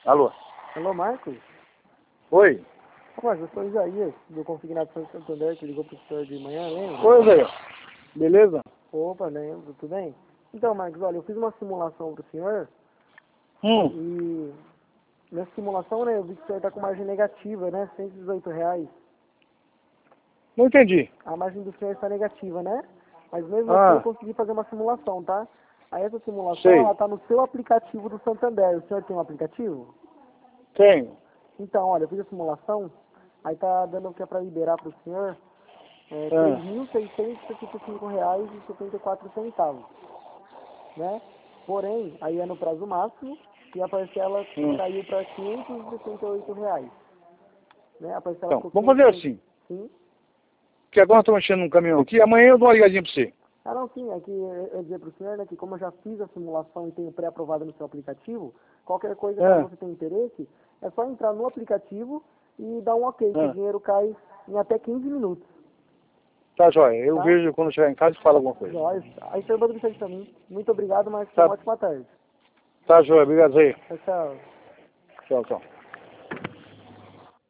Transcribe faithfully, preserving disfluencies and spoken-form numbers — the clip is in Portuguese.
Alô? Alô, Marcos? Oi? Ô, Marcos, eu sou o Isaías, do Consignado São Santander, que ligou pro senhor de manhã, lembra? Oi, Isaías. Beleza? Opa, lembro, tudo bem? Então, Marcos, olha, eu fiz uma simulação pro senhor, Hum, e nessa simulação, né, eu vi que o senhor tá com margem negativa, né, cento e dezoito reais. não entendi. A margem do senhor está negativa, né? Mas mesmo assim Ah, eu consegui fazer uma simulação, tá? Aí essa simulação, sei. ela tá no seu aplicativo do Santander. O senhor tem um aplicativo? Tenho. Então, olha, eu fiz a simulação, aí tá dando que é para liberar para o senhor é, Ah, três mil seiscentos e setenta e cinco reais e setenta e quatro centavos, né? Porém, aí é no prazo máximo e a parcela hum. caiu para quinhentos e sessenta e oito reais, né? A parcela Então, ficou vamos fazer quinhentos. assim. Sim. Que agora eu estou mexendo num caminhão aqui. Amanhã eu dou uma ligadinha pra você. Ah, não, sim, é que eu eu dizer para o senhor, né, que como eu já fiz a simulação e tenho pré-aprovada no seu aplicativo, qualquer coisa, caso Ah, você tenha interesse, é só entrar no aplicativo e dar um ok, que o ah. dinheiro cai em até quinze minutos. Tá, joia. Eu Tá? vejo quando chegar em casa e falo alguma coisa. Jóia. Aí, senhor, manda mensagem pra mim. Muito obrigado, mas tenha Tá, uma ótima tarde. tá, joia. Obrigado aí. Tchau, tchau. Tchau, tchau.